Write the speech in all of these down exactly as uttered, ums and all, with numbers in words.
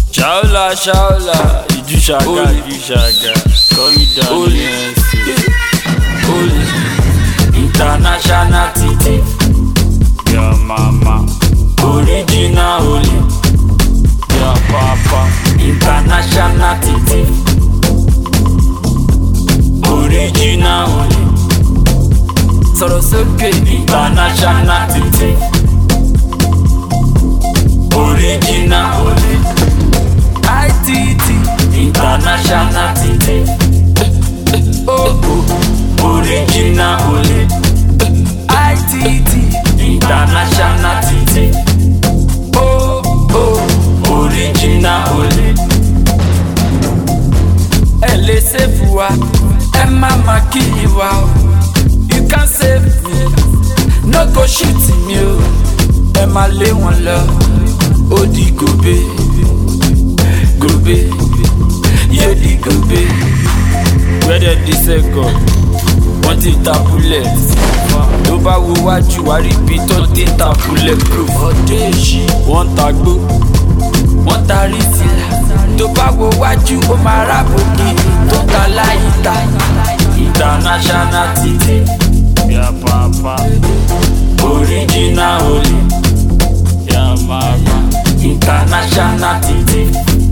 Shaola, Shaola, Iju Shaga, Iju Shaga, call me Danny Holy, international titi, your mama, original holy, your papa, international titi, original holy, sọ̀rọ̀ sókè, international titi, original holy. I T T, international T T. Oh, oh, original holy. I T T, international T T. Oh, oh, original holy. Ẹ lè save wa, ẹ má má kill wa o. You can save me, no go shoot me o. Ẹ má lé wọn lọ, ó di gobe. Gobe, yeah the gobe. Where did they say go? Want it a bullet? Tó bá wo wájú wá rí bí tó ti ń ta bullet proof. Ọdẹ èṣì wọ́n ta gbó, wọ́n ta rí sílá. Tó bá wo wájú ó máa rábòkì tó ta láyé ta. International titi, ya papa. Original holy, ya mama. International titi.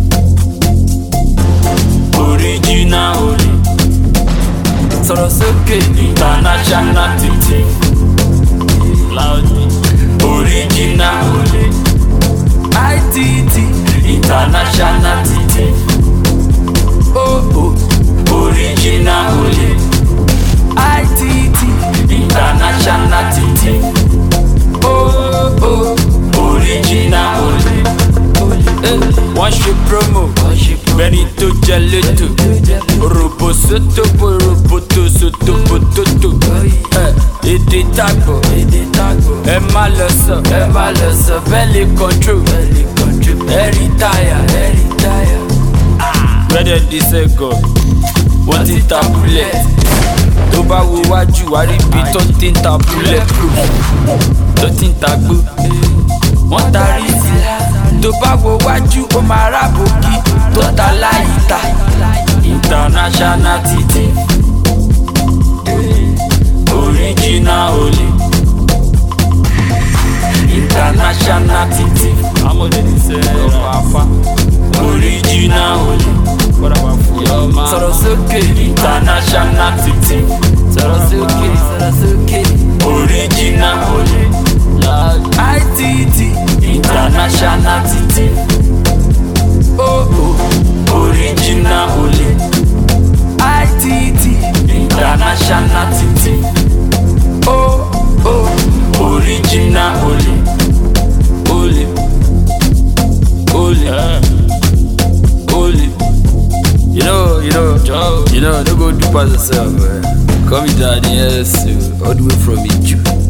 Original holy, sọ̀rọ̀ sókè, international titi, loudly, original holy, I T T, international titi, oh oh, original holy, I T T, international titi, oh oh, original holy. Wọ́n ṣe promo, bẹ́ẹ̀ni tó jẹ létò, òròbó sótó bòròbótó sótó bòtótó. Èdè tàgbọ̀, ẹ má lọ sọ, ẹ má lọ sọ, bẹ́ẹ̀ lè control, ẹ rí táyà, ẹ rí táyà. Bẹ́ẹ̀ di sẹ́gọ̀, wọ́n ti ta bullet. Tó bá wo wájú wá rí bí tó ti ń ta bullet proof, tó ti ń ta gbó, wọ́n ta rí sílá. Tó bá wo wájú ó máa rábòkì tó ta láyé ta. International titi, original holy, international titi, papa, original holy. Sọ̀rọ̀ sókè, international titi, sọ̀rọ̀ sókè, sọ̀rọ̀ sókè, original holy, I T T, international titi, oh oh, original holy, I T T, international titi, oh oh, original holy, holy, holy, holy. You know, you know, you know, don't go do pass yourself, man. Call me Danny, yes, all the way from Iju.